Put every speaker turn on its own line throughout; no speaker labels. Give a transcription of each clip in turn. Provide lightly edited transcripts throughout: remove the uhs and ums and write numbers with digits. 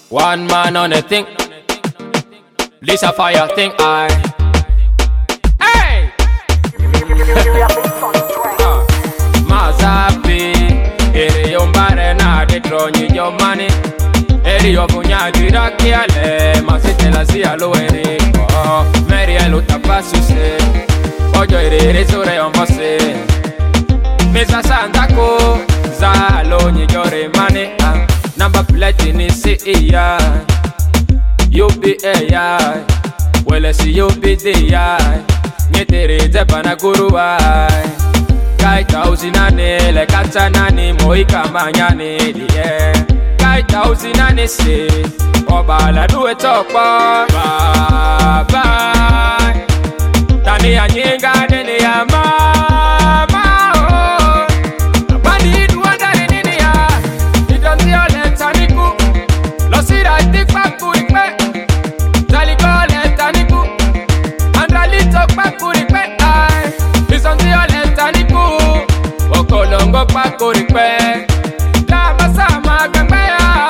One man on a thing. Lisa fire thing I. Hey! Mazapi. Eri yombare na de tronyi your money. Eri yobunya dira kiale. Masite la si alo eri. Meri elo tapasu se. Ojo eri sore yombose. Mesa sandako. Zalo nyi yore money. Number plate ni C.E.I. You be A.I. Well, I see you be D.I. Nyetere zebana guruai. Kai tausi nane, le kata nani, moika manyane, yeah. Kai tausi nane se, obala duwe tokpa. Bye bye. Tani anyenga nene ya mama. Abani duwanda nene ya. Idonzi ole taniku. Losira tikpa kuripe. Zaligole taniku. Andrali tokpa kuripe. Isonzi ole taniku. Okolongo pa kuripe. Lama sama gambaya.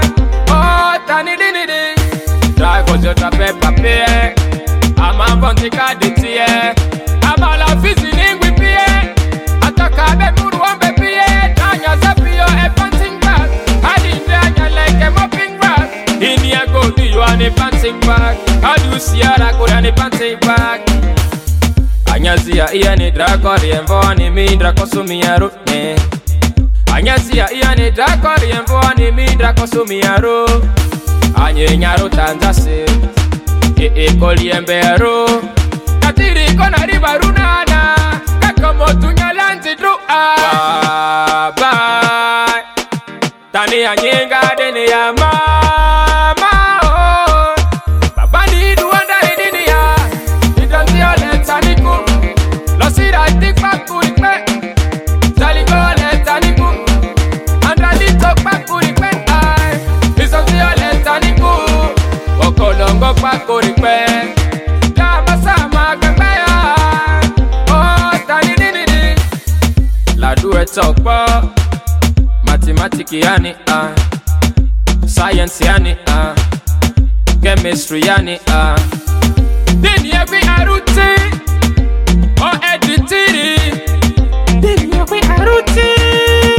Oh tani dinidi. Try cause you trape papier. Ama bonti kaditiye. Ama la fizi lingwi piye. Ataka be muru ombe piye. Tanya zapio e panting back. Hadinde anya like a mopping back. Ini a go do you an e panting back. How do you see her go an e panting back? Anyazia iya ni drakori emvo ni mindra kosumi ya rune. Anyazia iya ni drakori emvo ni mindra kosumi ya ru. Anye nyaro tanzase. Koli embero. Katiri kona riba runana. Kakomo tunyalanzi drua. Bye bye. Tani anyenga dene ya mama. Oh. Babani duanda idini ya. Idonzi ole taniku. Losira tikpa kuripe. Zaligole taniku. Andrali tokpa kuripe. Isonzi ole taniku. Okolongo pa kuripe. Lama sama gambaya. Oh tani dinidi. La duwe tokpa. Mathematics yani science yani chemistry yani Dini yapi aruti. Oh editiri. Dini yapi aruti.